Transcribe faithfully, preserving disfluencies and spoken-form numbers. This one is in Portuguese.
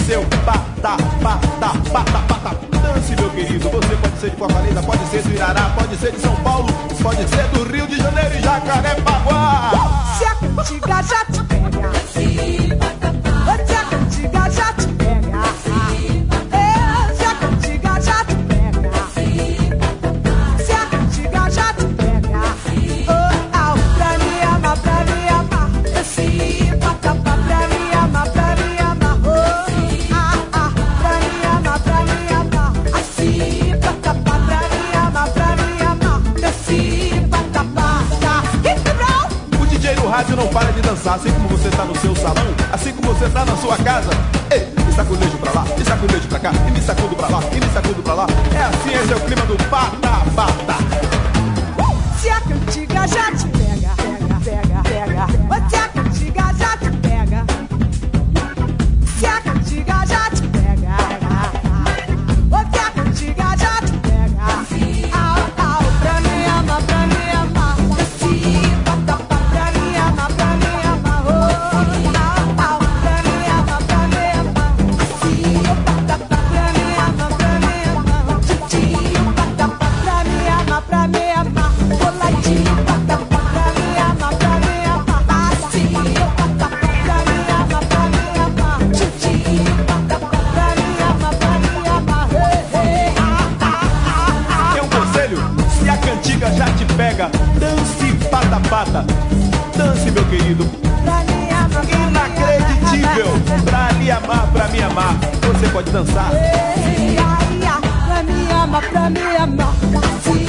seu pata, pata, pata, pata. Dance, meu querido, você pode ser de Fortaleza, pode ser do Irará, pode ser de São Paulo, pode ser do Rio de Janeiro e Jacarepaguá. Se a cantiga já te pega, se a cantiga já te pega, se a cantiga já te pega, se a cantiga já te pega, oh, au, pra me amar, pra me amar, se patapá, pra me amar, pra me amar, oh, ah, ah, pra me amar, pra me amar, assim, patapá, pra me amar, pra me amar, assim, patapá, tá, que O D J no rádio não para de dançar, assim como você tá no seu salão, assim como você tá na sua casa. Ei, me saculejo pra lá, me saculejo pra cá, e me sacudo pra lá, e me sacudo pra lá. É assim, esse é o clima do pata, pata. Se a cantiga já te pega, pega, pega, pega. Ou se a cantiga já te pega, se a cantiga já te pega, ou se a cantiga já te pega, au, au, pra me amar, pra me amar, se patapá, pra me amar, pra me amar, oh, au, au, pra me amar, pra me amar, se patapá, pra me amar, pra me amar, tio, patapá, pra me amar, pra me amar, boladinho, patapá, pra me amar, pra me amar, assim, patapá, pra me amar, pra me amar, tio, patapá, pra me amar, pra me amar, hey, hey, ah, ah, ah, Tem um conselho, se a cantiga já te pega, dance pata, pata. Dance, meu querido, pra me amar, inacreditível. Pra lhe amar, pra me amar, você pode dançar. hey, ai, ai, pra me amar, pra me amar, se